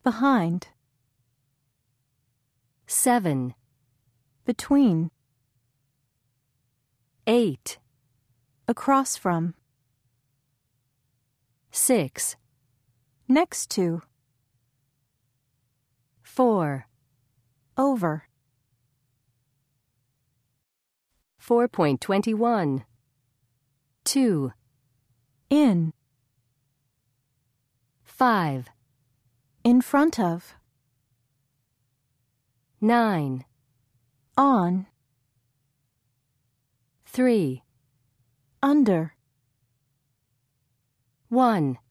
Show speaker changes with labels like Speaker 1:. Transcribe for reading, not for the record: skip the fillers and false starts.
Speaker 1: behind.
Speaker 2: 7,
Speaker 1: Between.
Speaker 2: 8,
Speaker 1: Across from.
Speaker 2: 6,
Speaker 1: Next to.
Speaker 2: 4.
Speaker 1: Over.
Speaker 2: 4.21. 2,
Speaker 1: In.
Speaker 2: 5,
Speaker 1: In front of.
Speaker 2: 9,
Speaker 1: On.
Speaker 2: 3,
Speaker 1: Under.
Speaker 2: 1.